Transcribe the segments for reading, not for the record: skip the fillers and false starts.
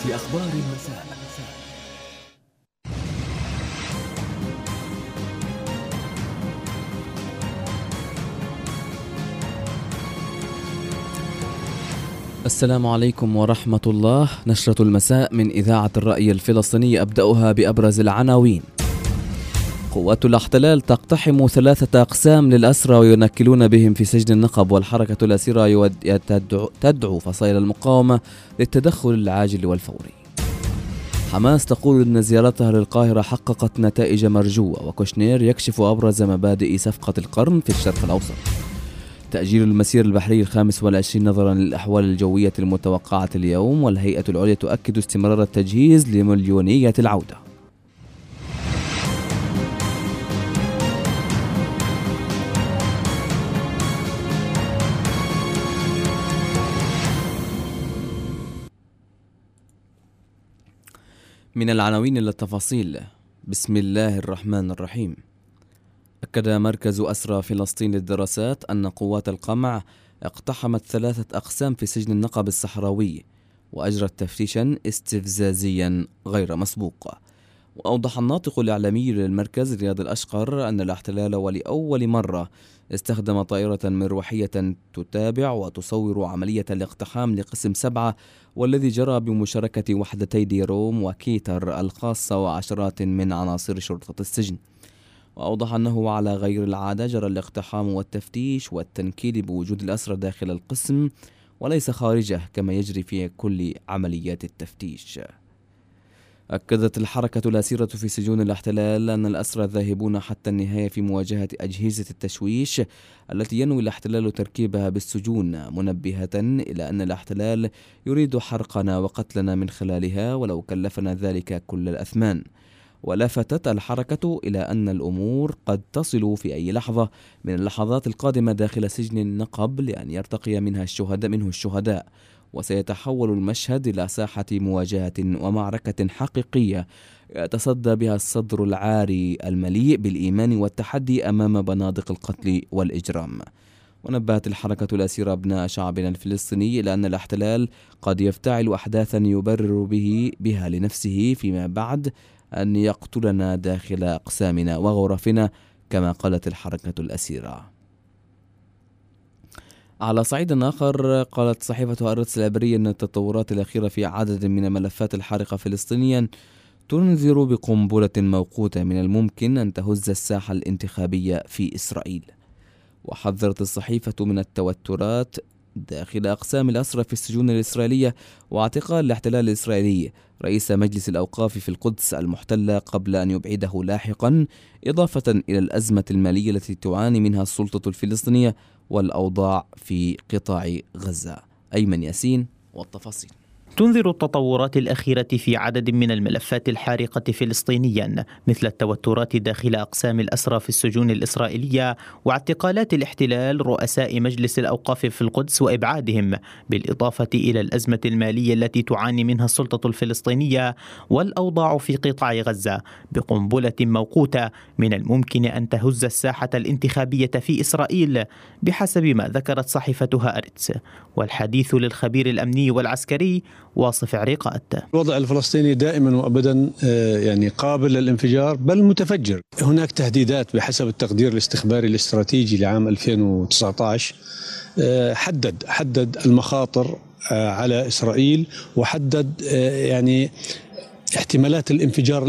في أخبار المساء. السلام عليكم ورحمة الله. نشرة المساء من إذاعة الرأي الفلسطيني، أبدأها بأبرز العناوين. قوات الاحتلال تقتحم 3 أقسام للأسرى وينكلون بهم في سجن النقب، والحركة الأسيرة تدعو فصائل المقاومة للتدخل العاجل والفوري. حماس تقول إن زيارتها للقاهرة حققت نتائج مرجوة، وكوشنير يكشف أبرز مبادئ صفقة القرن في الشرق الأوسط. تأجيل المسير البحري 25 نظرا للأحوال الجوية المتوقعة اليوم، والهيئة العليا تؤكد استمرار التجهيز لمليونية العودة. من العناوين إلى التفاصيل. بسم الله الرحمن الرحيم. أكد مركز أسرى فلسطين للدراسات أن قوات القمع اقتحمت 3 أقسام في سجن النقب الصحراوي، وأجرت تفتيشا استفزازيا غير مسبوق. وأوضح الناطق الإعلامي للمركز رياض الأشقر أن الاحتلال ولأول مرة استخدم طائرة مروحية تتابع وتصور عملية الاقتحام لقسم 7، والذي جرى بمشاركة وحدتي ديروم وكيتر الخاصة وعشرات من عناصر شرطة السجن. وأوضح أنه على غير العادة جرى الاقتحام والتفتيش والتنكيل بوجود الأسرى داخل القسم وليس خارجه كما يجري في كل عمليات التفتيش. أكدت الحركة الأسيرة في سجون الاحتلال أن الأسرى ذاهبون حتى النهاية في مواجهة أجهزة التشويش التي ينوي الاحتلال تركيبها بالسجون، منبهة إلى أن الاحتلال يريد حرقنا وقتلنا من خلالها ولو كلفنا ذلك كل الأثمان. ولفتت الحركة إلى أن الأمور قد تصل في أي لحظة من اللحظات القادمة داخل سجن النقب لأن يرتقي منه الشهداء، وسيتحول المشهد إلى ساحة مواجهة ومعركة حقيقية يتصدى بها الصدر العاري المليء بالإيمان والتحدي أمام بنادق القتل والإجرام. ونبهت الحركة الأسيرة أبناء شعبنا الفلسطيني إلى أن الاحتلال قد يفتعل أحداثا يبرر بها لنفسه فيما بعد أن يقتلنا داخل أقسامنا وغرفنا، كما قالت الحركة الأسيرة. على صعيد آخر، قالت صحيفة هآرتس العبرية أن التطورات الأخيرة في عدد من الملفات الحارقة فلسطينيا تنذر بقنبلة موقوتة من الممكن أن تهز الساحة الانتخابية في إسرائيل. وحذرت الصحيفة من التوترات داخل أقسام الأسرى في السجون الإسرائيلية واعتقال الاحتلال الإسرائيلي رئيس مجلس الأوقاف في القدس المحتلة قبل أن يبعده لاحقا، إضافة إلى الأزمة المالية التي تعاني منها السلطة الفلسطينية والأوضاع في قطاع غزة. أيمن ياسين والتفاصيل. تنذر التطورات الأخيرة في عدد من الملفات الحارقة فلسطينيا، مثل التوترات داخل أقسام الأسرى في السجون الإسرائيلية واعتقالات الاحتلال رؤساء مجلس الأوقاف في القدس وإبعادهم، بالإضافة إلى الأزمة المالية التي تعاني منها السلطة الفلسطينية والأوضاع في قطاع غزة، بقنبلة موقوتة من الممكن أن تهز الساحة الانتخابية في إسرائيل بحسب ما ذكرت صحيفة هآرتس. والحديث للخبير الأمني والعسكري واصف عريقات. الوضع الفلسطيني دائما وأبدا قابل للانفجار بل متفجر. هناك تهديدات بحسب التقدير الاستخباري الاستراتيجي لعام 2019 حدد المخاطر على إسرائيل، وحدد احتمالات الانفجار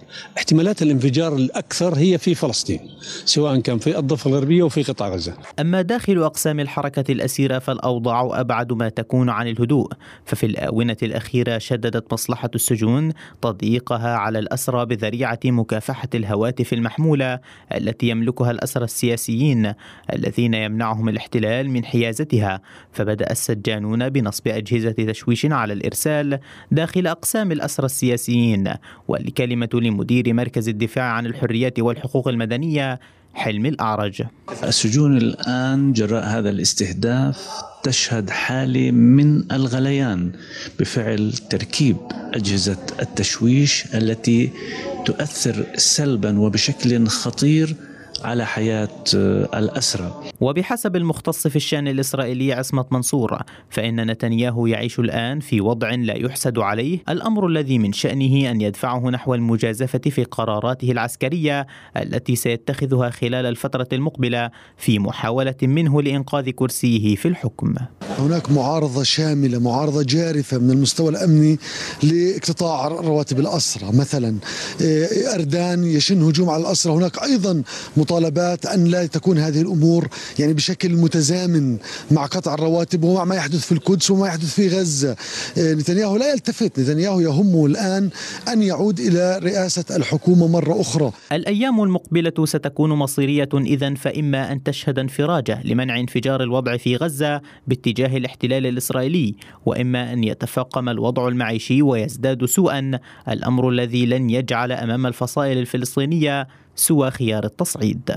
الأكثر هي في فلسطين، سواء كان في الضفة الغربية وفي قطاع غزة. أما داخل أقسام الحركة الأسيرة فالأوضاع أبعد ما تكون عن الهدوء، ففي الآونة الأخيرة شددت مصلحة السجون تضييقها على الأسرى بذريعة مكافحة الهواتف المحمولة التي يملكها الأسرى السياسيين الذين يمنعهم الاحتلال من حيازتها، فبدأ السجانون بنصب أجهزة تشويش على الإرسال داخل أقسام الأسرى السياسيين. والكلمة لمدير مركز الدفاع عن الحريات والحقوق المدنية حلمي الأعرج. السجون الآن جراء هذا الاستهداف تشهد حالة من الغليان بفعل تركيب أجهزة التشويش التي تؤثر سلبا وبشكل خطير على حياة الأسرى. وبحسب المختص في الشأن الإسرائيلي عصمت منصور، فإن نتنياهو يعيش الآن في وضع لا يحسد عليه، الأمر الذي من شأنه أن يدفعه نحو المجازفة في قراراته العسكرية التي سيتخذها خلال الفترة المقبلة في محاولة منه لإنقاذ كرسيه في الحكم. هناك معارضة شاملة، معارضة جارفة من المستوى الأمني لاقتطاع رواتب الأسرى. مثلا أردان يشن هجوم على الأسرى. هناك أيضا مطالبات أن لا تكون هذه الأمور يعني بشكل متزامن مع قطع الرواتب ومع ما يحدث في القدس وما يحدث في غزة. نتنياهو لا يلتفت، نتنياهو يهمه الآن أن يعود إلى رئاسة الحكومة مرة أخرى. الأيام المقبلة ستكون مصيرية إذن، فإما أن تشهد انفراجة لمنع انفجار الوضع في غزة باتجاه الاحتلال الإسرائيلي، وإما أن يتفاقم الوضع المعيشي ويزداد سوءا، الأمر الذي لن يجعل أمام الفصائل الفلسطينية سوى خيار التصعيد.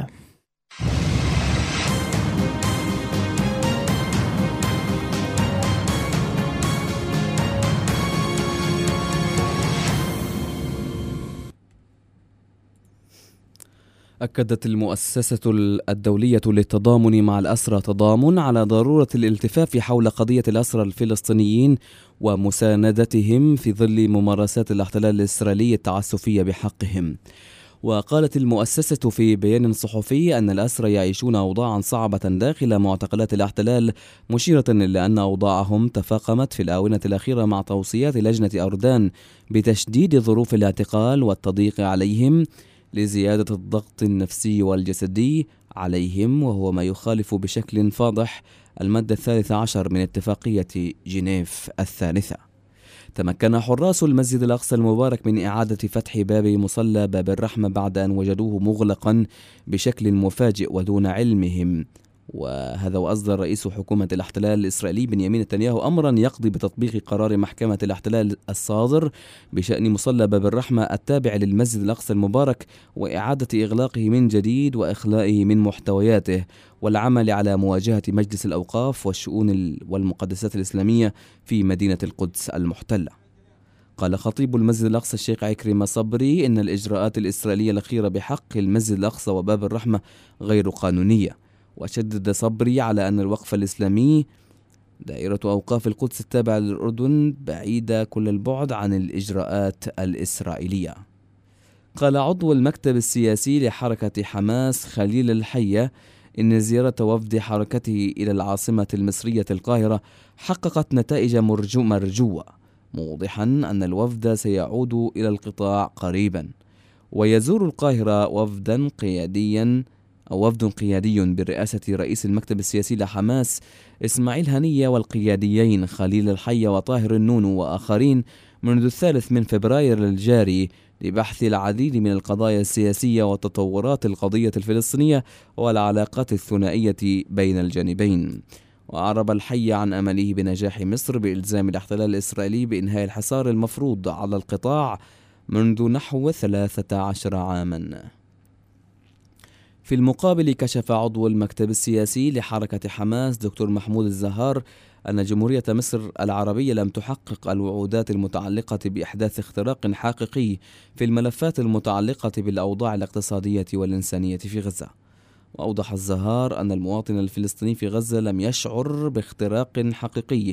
أكدت المؤسسة الدولية للتضامن مع الأسرى تضامن على ضرورة الالتفاف حول قضية الأسرى الفلسطينيين ومساندتهم في ظل ممارسات الاحتلال الإسرائيلي التعسفية بحقهم. وقالت المؤسسة في بيان صحفي أن الأسرى يعيشون أوضاعا صعبة داخل معتقلات الاحتلال، مشيرة إلى أن أوضاعهم تفاقمت في الآونة الأخيرة مع توصيات لجنة أردان بتشديد ظروف الاعتقال والتضييق عليهم لزيادة الضغط النفسي والجسدي عليهم، وهو ما يخالف بشكل فاضح المادة 13 من اتفاقية جنيف الثالثة. تمكن حراس المسجد الأقصى المبارك من إعادة فتح باب مصلى باب الرحمة بعد أن وجدوه مغلقا بشكل مفاجئ ودون علمهم. وهذا وأصدر رئيس حكومة الاحتلال الإسرائيلي بنيامين نتنياهو أمرا يقضي بتطبيق قرار محكمة الاحتلال الصادر بشأن مصلى باب الرحمة التابع للمسجد الأقصى المبارك وإعادة إغلاقه من جديد وإخلائه من محتوياته والعمل على مواجهة مجلس الأوقاف والشؤون والمقدسات الإسلامية في مدينة القدس المحتلة. قال خطيب المسجد الأقصى الشيخ عكرمة صبري إن الإجراءات الإسرائيلية الأخيرة بحق المسجد الأقصى وباب الرحمة غير قانونية. وشدد صبري على أن الوقف الإسلامي دائرة أوقاف القدس التابعة للأردن بعيدة كل البعد عن الإجراءات الإسرائيلية. قال عضو المكتب السياسي لحركة حماس خليل الحية إن زيارة وفد حركته إلى العاصمة المصرية القاهرة حققت نتائج مرجوة، موضحا أن الوفد سيعود إلى القطاع قريبا. ويزور القاهرة وفد قيادي برئاسة رئيس المكتب السياسي لحماس إسماعيل هنية والقياديين خليل الحية وطاهر النونو وآخرين منذ 3 فبراير الجاري لبحث العديد من القضايا السياسية وتطورات القضية الفلسطينية والعلاقات الثنائية بين الجانبين. وأعرب الحي عن أمله بنجاح مصر بإلزام الاحتلال الإسرائيلي بإنهاء الحصار المفروض على القطاع منذ نحو 13 عاما. في المقابل كشف عضو المكتب السياسي لحركة حماس دكتور محمود الزهار أن جمهورية مصر العربية لم تحقق الوعودات المتعلقة بإحداث اختراق حقيقي في الملفات المتعلقة بالأوضاع الاقتصادية والإنسانية في غزة. وأوضح الزهار أن المواطن الفلسطيني في غزة لم يشعر باختراق حقيقي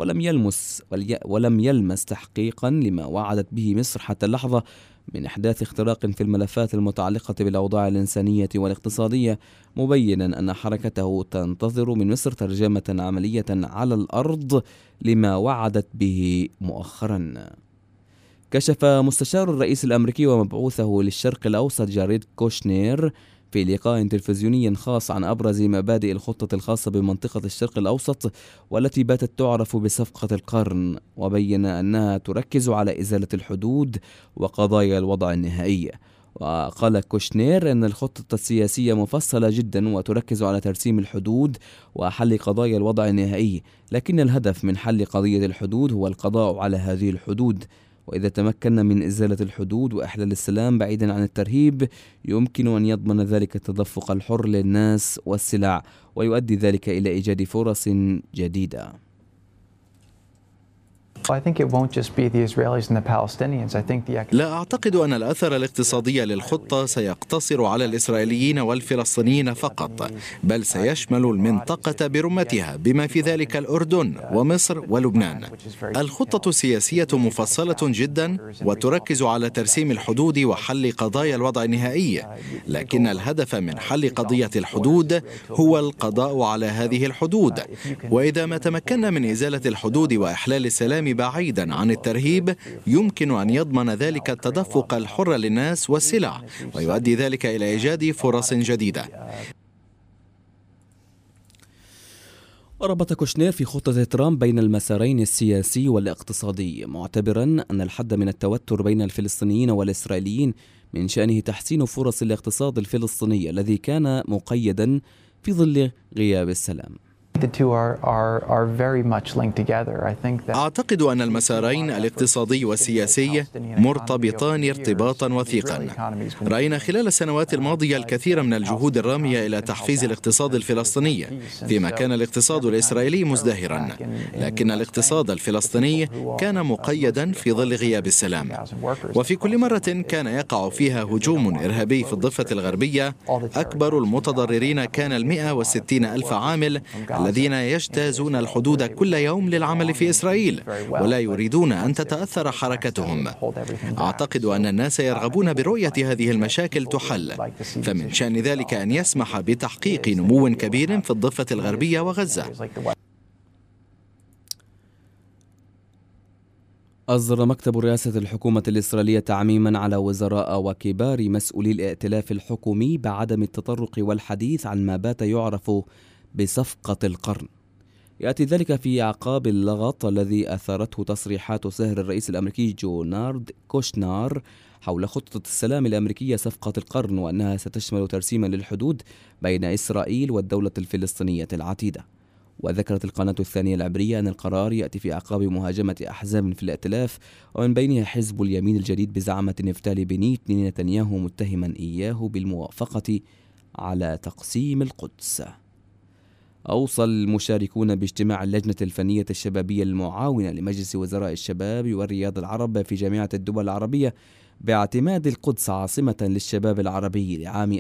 ولم يلمس تحقيقا لما وعدت به مصر حتى اللحظة من إحداث اختراق في الملفات المتعلقة بالأوضاع الإنسانية والاقتصادية، مبينا أن حركته تنتظر من مصر ترجمة عملية على الأرض لما وعدت به مؤخرا. كشف مستشار الرئيس الأمريكي ومبعوثه للشرق الأوسط جاريد كوشنير في لقاء تلفزيوني خاص عن أبرز مبادئ الخطة الخاصة بمنطقة الشرق الأوسط والتي باتت تعرف بصفقة القرن، وبين أنها تركز على إزالة الحدود وقضايا الوضع النهائي. وقال كوشنير أن الخطة السياسية مفصلة جدا وتركز على ترسيم الحدود وحل قضايا الوضع النهائي، لكن الهدف من حل قضية الحدود هو القضاء على هذه الحدود، وإذا تمكنا من إزالة الحدود وإحلال السلام بعيدا عن الترهيب يمكن أن يضمن ذلك التدفق الحر للناس والسلع ويؤدي ذلك إلى إيجاد فرص جديدة. لا أعتقد أن الأثر الاقتصادي للخطة سيقتصر على الإسرائيليين والفلسطينيين فقط، بل سيشمل المنطقة برمتها بما في ذلك الأردن ومصر ولبنان. الخطة السياسية مفصلة جدا وتركز على ترسيم الحدود وحل قضايا الوضع النهائي، لكن الهدف من حل قضية الحدود هو القضاء على هذه الحدود. وإذا ما تمكنا من إزالة الحدود وإحلال السلام بعيدا عن الترهيب، يمكن أن يضمن ذلك التدفق الحر للناس والسلع، ويؤدي ذلك إلى إيجاد فرص جديدة. ربط كوشنير في خطة ترامب بين المسارين السياسي والاقتصادي، معتبرا أن الحد من التوتر بين الفلسطينيين والإسرائيليين من شأنه تحسين فرص الاقتصاد الفلسطيني الذي كان مقيدا في ظل غياب السلام. أعتقد أن المسارين الاقتصادي والسياسي مرتبطان ارتباطا وثيقا. رأينا خلال السنوات الماضية الكثير من الجهود الرامية إلى تحفيز الاقتصاد الفلسطيني، فيما كان الاقتصاد الإسرائيلي مزدهرا، لكن الاقتصاد الفلسطيني كان مقيدا في ظل غياب السلام. وفي كل مرة كان يقع فيها هجوم إرهابي في الضفة الغربية، أكبر المتضررين كان 160,000 عامل الذين يجتازون الحدود كل يوم للعمل في إسرائيل ولا يريدون أن تتأثر حركتهم. أعتقد أن الناس يرغبون برؤية هذه المشاكل تحل، فمن شأن ذلك أن يسمح بتحقيق نمو كبير في الضفة الغربية وغزة. أصدر مكتب رئاسة الحكومة الإسرائيلية تعميما على وزراء وكبار مسؤولي الائتلاف الحكومي بعدم التطرق والحديث عن ما بات يعرف بصفقة القرن. يأتي ذلك في أعقاب اللغط الذي أثارته تصريحات سهر الرئيس الأمريكي جونارد كوشنر حول خطة السلام الأمريكية صفقة القرن، وأنها ستشمل ترسيما للحدود بين إسرائيل والدولة الفلسطينية العتيدة. وذكرت القناة الثانية العبرية أن القرار يأتي في أعقاب مهاجمة أحزاب في الائتلاف، ومن بينها حزب اليمين الجديد بزعامة نفتالي بنيت نتنياهو متهما إياه بالموافقة على تقسيم القدس. أوصى المشاركون باجتماع اللجنة الفنية الشبابية المعاونة لمجلس وزراء الشباب والرياضة العرب في جامعة الدول العربية باعتماد القدس عاصمة للشباب العربي لعام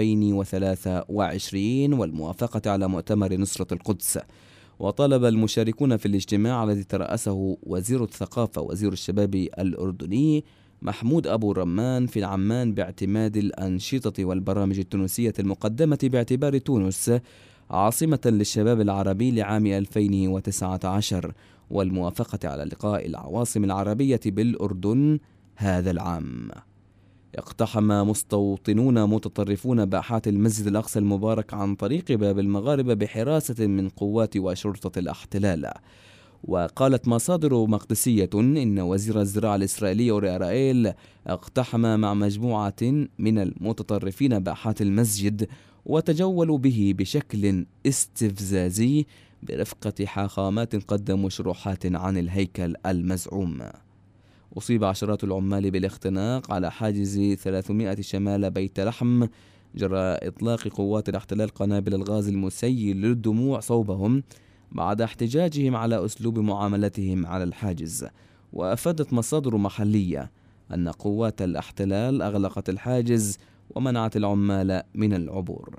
2023 والموافقة على مؤتمر نصرة القدس. وطالب المشاركون في الاجتماع الذي ترأسه وزير الثقافة وزير الشباب الأردني محمود أبو رمان في العمان باعتماد الأنشطة والبرامج التونسية المقدمة باعتبار تونس عاصمة للشباب العربي لعام 2019 والموافقة على لقاء العواصم العربية بالأردن هذا العام. اقتحم مستوطنون متطرفون باحات المسجد الأقصى المبارك عن طريق باب المغاربة بحراسة من قوات وشرطة الاحتلال. وقالت مصادر مقدسية إن وزير الزراعة الإسرائيلي أوري أرائيل اقتحم مع مجموعة من المتطرفين باحات المسجد وتجولوا به بشكل استفزازي برفقة حاخامات قدموا شروحات عن الهيكل المزعوم. أصيب عشرات العمال بالاختناق على حاجز 300 شمال بيت لحم جراء إطلاق قوات الاحتلال قنابل الغاز المسيل للدموع صوبهم بعد احتجاجهم على أسلوب معاملتهم على الحاجز. وأفادت مصادر محلية أن قوات الاحتلال أغلقت الحاجز ومنعت العمال من العبور.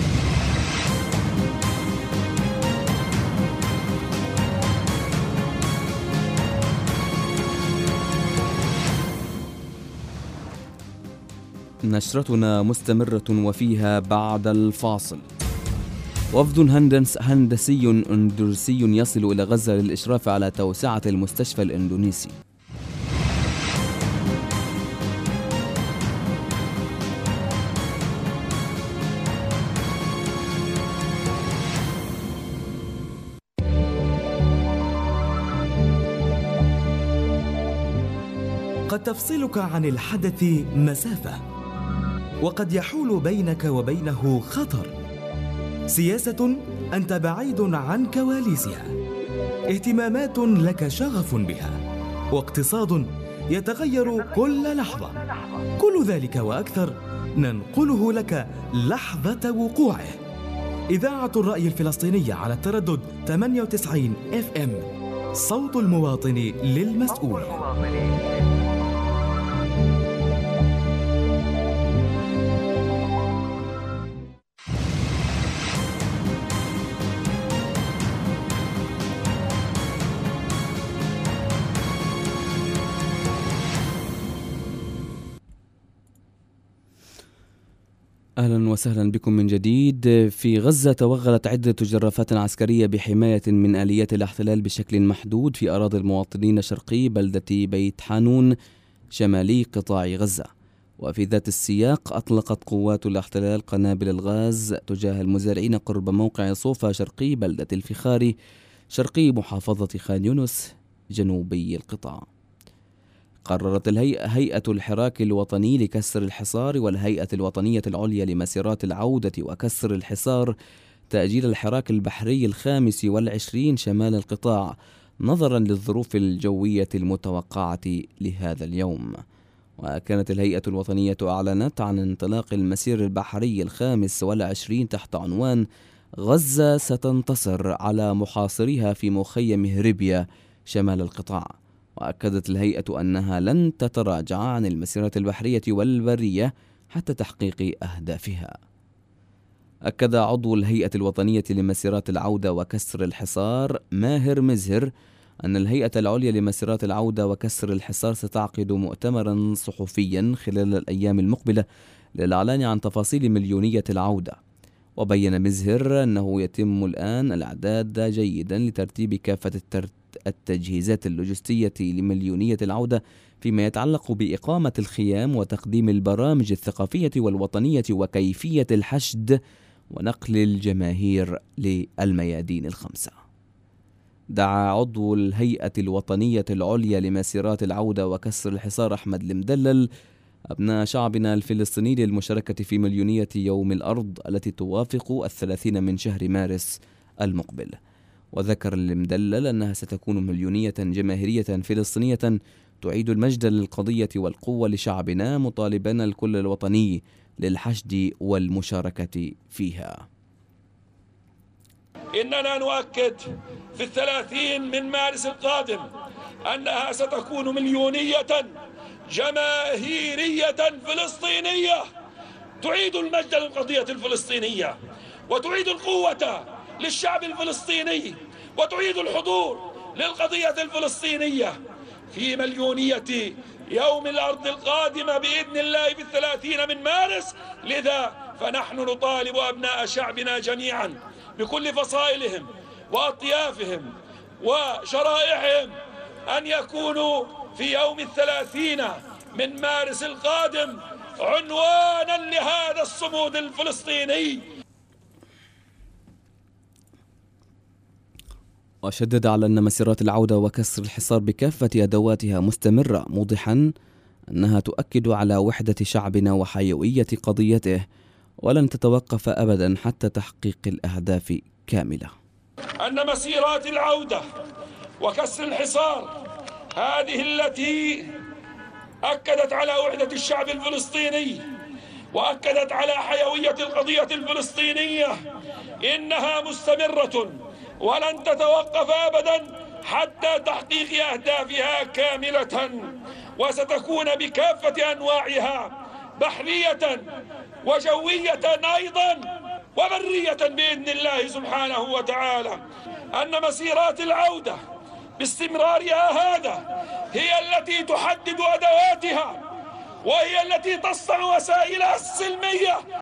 نشرتنا مستمرة وفيها بعد الفاصل. وفد هندسي اندونيسي يصل إلى غزة للإشراف على توسعة المستشفى الإندونيسي. قد تفصلك عن الحدث مسافة، وقد يحول بينك وبينه خطر. سياسة أنت بعيد عن كواليسها، اهتمامات لك شغف بها، واقتصاد يتغير كل لحظة. كل ذلك وأكثر ننقله لك لحظة وقوعه. إذاعة الرأي الفلسطينية على التردد 98 FM صوت المواطن للمسؤول. أهلا وسهلا بكم من جديد. في غزة توغلت عدة جرافات عسكرية بحماية من آليات الاحتلال بشكل محدود في أراضي المواطنين شرقي بلدة بيت حانون شمالي قطاع غزة. وفي ذات السياق أطلقت قوات الاحتلال قنابل الغاز تجاه المزارعين قرب موقع صوفا شرقي بلدة الفخاري شرقي محافظة خان يونس جنوبي القطاع. قررت هيئة الحراك الوطني لكسر الحصار والهيئة الوطنية العليا لمسيرات العودة وكسر الحصار تأجيل الحراك البحري 25 شمال القطاع نظرا للظروف الجوية المتوقعة لهذا اليوم. وكانت الهيئة الوطنية أعلنت عن انطلاق المسير البحري 25 تحت عنوان غزة ستنتصر على محاصريها في مخيم هربيا شمال القطاع. وأكدت الهيئة أنها لن تتراجع عن المسيرات البحرية والبرية حتى تحقيق أهدافها. أكد عضو الهيئة الوطنية لمسيرات العودة وكسر الحصار ماهر مزهر أن الهيئة العليا لمسيرات العودة وكسر الحصار ستعقد مؤتمرا صحفيا خلال الأيام المقبلة للإعلان عن تفاصيل مليونية العودة. وبين مزهر أنه يتم الآن الإعداد جيدا لترتيب كافة التجهيزات اللوجستية لمليونية العودة فيما يتعلق بإقامة الخيام وتقديم البرامج الثقافية والوطنية وكيفية الحشد ونقل الجماهير للميادين الخمسة. دعا عضو الهيئة الوطنية العليا لمسيرات العودة وكسر الحصار أحمد المدلل أبناء شعبنا الفلسطيني للمشاركة في مليونية يوم الأرض التي توافق 30 من شهر مارس المقبل. وذكر المدلل أنها ستكون مليونية جماهيرية فلسطينية تعيد المجد للقضية والقوة لشعبنا مطالبا الكل الوطني للحشد والمشاركة فيها. إننا نؤكد في 30 من مارس القادم أنها ستكون مليونية جماهيرية فلسطينية تعيد المجد للقضية الفلسطينية وتعيد القوة للشعب الفلسطيني وتعيد الحضور للقضية الفلسطينية في مليونية يوم الأرض القادمة بإذن الله في 30 من مارس. لذا فنحن نطالب أبناء شعبنا جميعا بكل فصائلهم وأطيافهم وشرائحهم أن يكونوا في يوم 30 من مارس القادم عنوانا لهذا الصمود الفلسطيني. وشدد على أن مسيرات العودة وكسر الحصار بكافة أدواتها مستمرة، موضحا أنها تؤكد على وحدة شعبنا وحيوية قضيته ولن تتوقف أبدا حتى تحقيق الأهداف كاملة. أن مسيرات العودة وكسر الحصار هذه التي أكدت على وحدة الشعب الفلسطيني وأكدت على حيوية القضية الفلسطينية إنها مستمرة ولن تتوقف أبدا حتى تحقيق أهدافها كاملة، وستكون بكافة أنواعها بحرية وجوية أيضا وبرية بإذن الله سبحانه وتعالى. أن مسيرات العودة باستمرارها هذا هي التي تحدد أدواتها وهي التي تصنع وسائلها السلمية.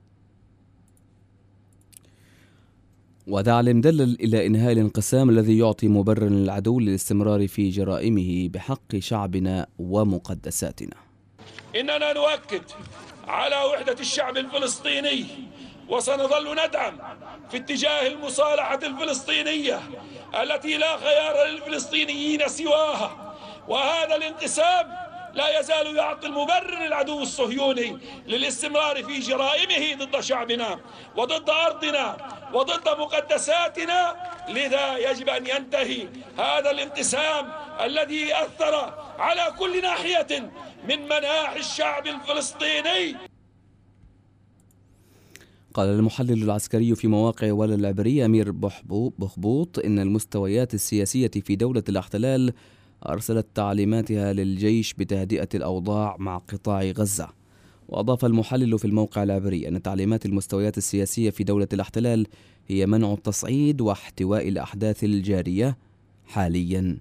ودعا المدلل إلى إنهاء الانقسام الذي يعطي مبررا للعدو للاستمرار في جرائمه بحق شعبنا ومقدساتنا. إننا نؤكد على وحدة الشعب الفلسطيني وسنظل ندعم في اتجاه المصالحة الفلسطينية التي لا خيار للفلسطينيين سواها. وهذا الانقسام لا يزال يعطي المبرر للعدو الصهيوني للاستمرار في جرائمه ضد شعبنا وضد أرضنا وضد مقدساتنا. لذا يجب أن ينتهي هذا الانقسام الذي أثر على كل ناحية من مناحي الشعب الفلسطيني. قال المحلل العسكري في مواقع ولا العبرية أمير بخبوط إن المستويات السياسية في دولة الاحتلال أرسلت تعليماتها للجيش بتهدئة الأوضاع مع قطاع غزة. وأضاف المحلل في الموقع العبري أن تعليمات المستويات السياسية في دولة الاحتلال هي منع التصعيد واحتواء الأحداث الجارية حاليا.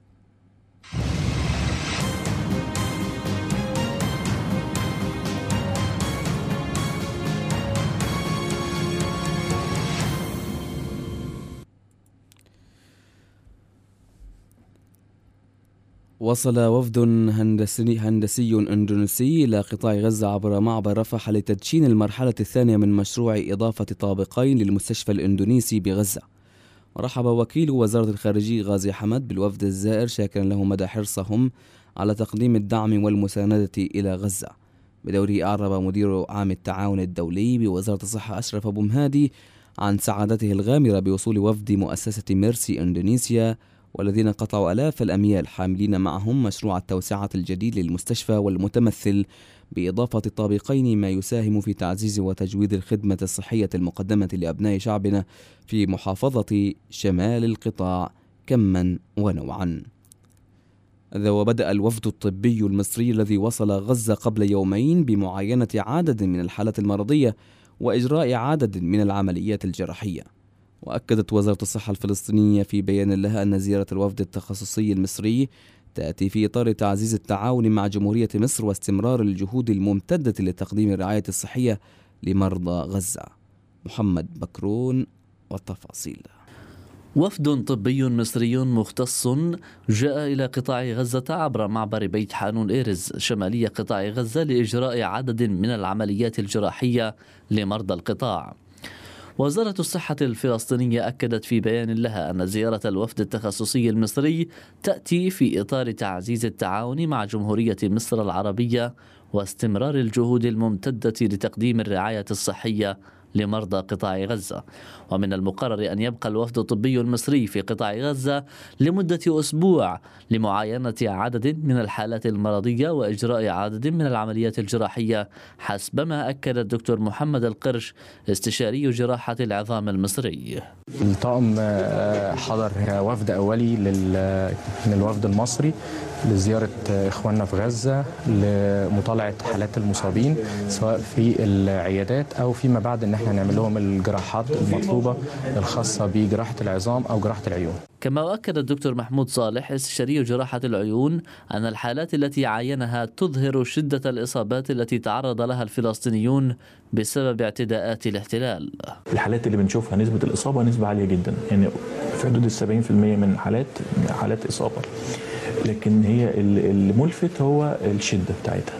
وصل وفد هندسي إندونيسي إلى قطاع غزة عبر معبر رفح لتدشين المرحلة الثانية من مشروع إضافة طابقين للمستشفى الإندونيسي بغزة. ورحب وكيل وزارة الخارجية غازي حمد بالوفد الزائر شاكرا له مدى حرصهم على تقديم الدعم والمساندة إلى غزة. بدوره أعرب مدير عام التعاون الدولي بوزارة الصحة أشرف أبو مهادي عن سعادته الغامرة بوصول وفد مؤسسة ميرسي إندونيسيا، والذين قطعوا آلاف الأميال حاملين معهم مشروع التوسعة الجديد للمستشفى والمتمثل بإضافة طابقين، ما يساهم في تعزيز وتجويد الخدمة الصحية المقدمة لأبناء شعبنا في محافظة شمال القطاع كما ونوعا. وبدأ الوفد الطبي المصري الذي وصل غزة قبل يومين بمعاينة عدد من الحالات المرضية وإجراء عدد من العمليات الجراحية. وأكدت وزارة الصحة الفلسطينية في بيان لها أن زيارة الوفد التخصصي المصري تأتي في إطار تعزيز التعاون مع جمهورية مصر واستمرار الجهود الممتدة لتقديم الرعاية الصحية لمرضى غزة. محمد بكرون والتفاصيل. وفد طبي مصري مختص جاء إلى قطاع غزة عبر معبر بيت حانون إيرز شمالي قطاع غزة لإجراء عدد من العمليات الجراحية لمرضى القطاع. وزارة الصحة الفلسطينية أكدت في بيان لها أن زيارة الوفد التخصصي المصري تأتي في إطار تعزيز التعاون مع جمهورية مصر العربية واستمرار الجهود الممتدة لتقديم الرعاية الصحية لمرضى قطاع غزة. ومن المقرر أن يبقى الوفد الطبي المصري في قطاع غزة لمدة أسبوع لمعاينة عدد من الحالات المرضية وإجراء عدد من العمليات الجراحية، حسب ما أكد الدكتور محمد القرش استشاري جراحة العظام المصري. الطاقم حضر وفد أولي من الوفد المصري لزيارة إخواننا في غزة لمطالعة حالات المصابين سواء في العيادات أو فيما بعد أن احنا نعمل لهم الجراحات المطلوبة الخاصة بجراحة العظام أو جراحة العيون. كما أكد الدكتور محمود صالح استشاري جراحة العيون أن الحالات التي عاينها تظهر شدة الإصابات التي تعرض لها الفلسطينيون بسبب اعتداءات الاحتلال. الحالات اللي بنشوفها نسبة الإصابة نسبة عالية جدا، يعني في حدود 70% من حالات إصابة، لكن هي الملفت هو الشدة بتاعتها،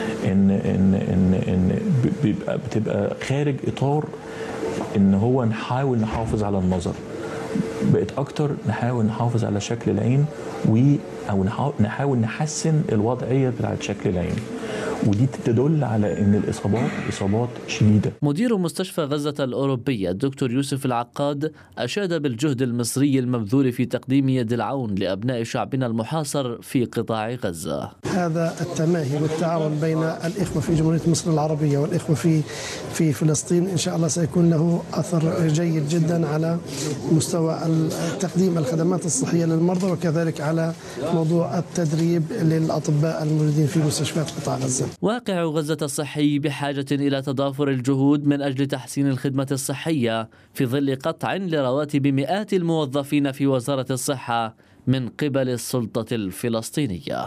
إن بتبقى خارج إطار إن هو نحاول نحافظ على النظر، بقت أكتر نحاول نحافظ على شكل العين أو نحاول نحسن الوضعية بتاعت شكل العين، ودي تدل على أن الإصابات إصابات شديدة. مدير مستشفى غزة الأوروبية الدكتور يوسف العقاد أشاد بالجهد المصري المبذول في تقديم يد العون لأبناء شعبنا المحاصر في قطاع غزة. هذا التماهي والتعاون بين الإخوة في جمهورية مصر العربية والإخوة في فلسطين إن شاء الله سيكون له أثر جيد جدا على مستوى تقديم الخدمات الصحية للمرضى، وكذلك على موضوع التدريب للأطباء الموجودين في مستشفيات قطاع غزة. واقع غزة الصحي بحاجة إلى تضافر الجهود من أجل تحسين الخدمة الصحية في ظل قطع لرواتب مئات الموظفين في وزارة الصحة من قبل السلطة الفلسطينية.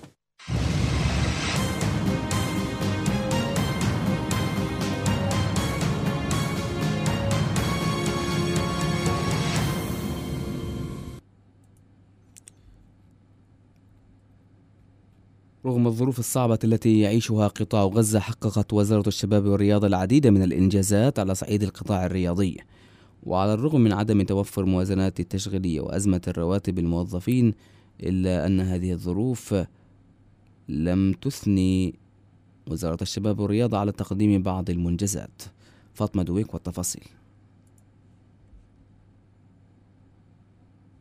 رغم الظروف الصعبة التي يعيشها قطاع غزة، حققت وزارة الشباب والرياضة العديد من الإنجازات على صعيد القطاع الرياضي. وعلى الرغم من عدم توفر موازنات التشغيلية وأزمة الرواتب الموظفين، إلا أن هذه الظروف لم تثني وزارة الشباب والرياضة على تقديم بعض المنجزات. فاطمة دويك والتفاصيل.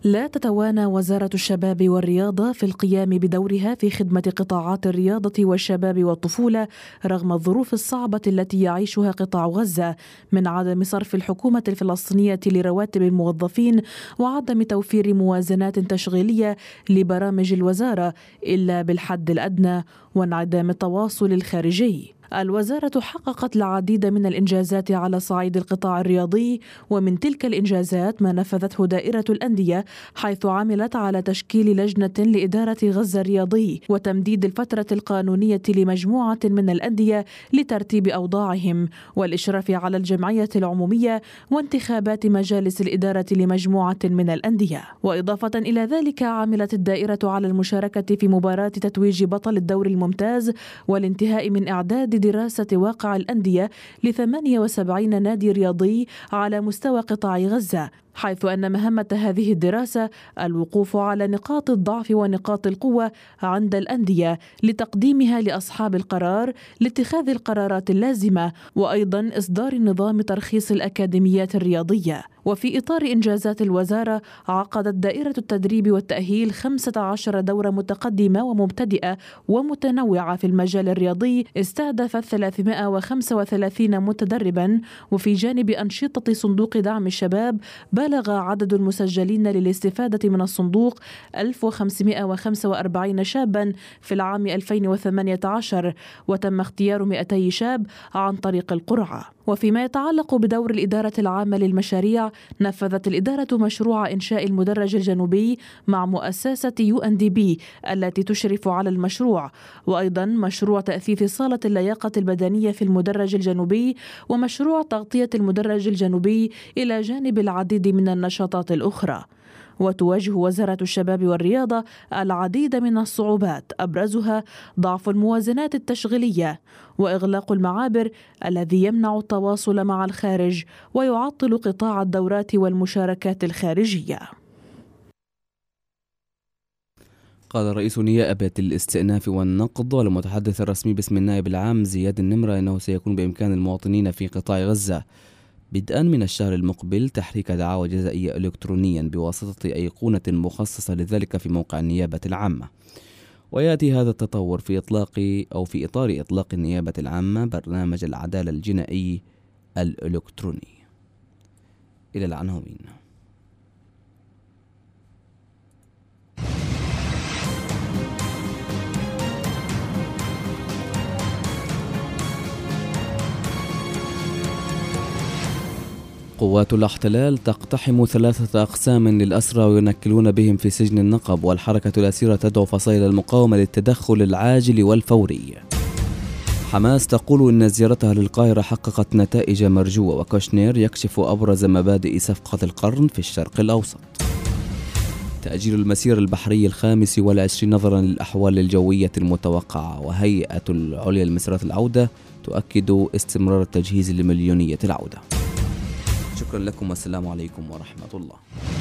لا تتوانى وزارة الشباب والرياضة في القيام بدورها في خدمة قطاعات الرياضة والشباب والطفولة رغم الظروف الصعبة التي يعيشها قطاع غزة من عدم صرف الحكومة الفلسطينية لرواتب الموظفين وعدم توفير موازنات تشغيلية لبرامج الوزارة إلا بالحد الأدنى وانعدام التواصل الخارجي. الوزارة حققت العديد من الإنجازات على صعيد القطاع الرياضي، ومن تلك الإنجازات ما نفذته دائرة الأندية، حيث عملت على تشكيل لجنة لإدارة غزة الرياضي وتمديد الفترة القانونية لمجموعة من الأندية لترتيب أوضاعهم والإشراف على الجمعية العمومية وانتخابات مجالس الإدارة لمجموعة من الأندية. وإضافة إلى ذلك عملت الدائرة على المشاركة في مباراة تتويج بطل الدوري الممتاز والانتهاء من إعداد دراسة واقع الأندية ل78 نادي رياضي على مستوى قطاع غزة، حيث أن مهمة هذه الدراسة الوقوف على نقاط الضعف ونقاط القوة عند الأندية لتقديمها لأصحاب القرار لاتخاذ القرارات اللازمة، وأيضا إصدار نظام ترخيص الأكاديميات الرياضية. وفي إطار إنجازات الوزارة عقدت دائرة التدريب والتأهيل 15 دورة متقدمة ومبتدئة ومتنوعة في المجال الرياضي استهدفت 335 متدربا. وفي جانب أنشطة صندوق دعم الشباب بلغ عدد المسجلين للاستفادة من الصندوق 1545 شابا في العام 2018، وتم اختيار 200 شاب عن طريق القرعة. وفيما يتعلق بدور الإدارة العامة للمشاريع، نفذت الإدارة مشروع إنشاء المدرج الجنوبي مع مؤسسة UNDP التي تشرف على المشروع، وأيضا مشروع تأثيث صالة اللياقة البدنية في المدرج الجنوبي، ومشروع تغطية المدرج الجنوبي إلى جانب العديد من النشاطات الأخرى. وتواجه وزارة الشباب والرياضة العديد من الصعوبات، أبرزها ضعف الموازنات التشغيلية وإغلاق المعابر الذي يمنع التواصل مع الخارج ويعطل قطاع الدورات والمشاركات الخارجية. قال رئيس نيابة الاستئناف والنقض والمتحدث الرسمي باسم النائب العام زياد النمرة أنه سيكون بإمكان المواطنين في قطاع غزة بدءا من الشهر المقبل تحريك دعاوى جزائية إلكترونيا بواسطة أيقونة مخصصة لذلك في موقع النيابة العامة. ويأتي هذا التطور في إطار إطلاق النيابة العامة برنامج العدالة الجنائي الإلكتروني. إلى العناوين. قوات الاحتلال تقتحم 3 أقسام للأسرى وينكلون بهم في سجن النقب، والحركة الأسيرة تدعو فصائل المقاومة للتدخل العاجل والفوري. حماس تقول إن زيارتها للقاهرة حققت نتائج مرجوة، وكوشنير يكشف أبرز مبادئ صفقة القرن في الشرق الأوسط. تأجيل المسير البحري 25 نظرا للأحوال الجوية المتوقعة، وهيئة العليا لمسيرات العودة تؤكد استمرار التجهيز لمليونية العودة. شكرا لكم والسلام عليكم ورحمة الله.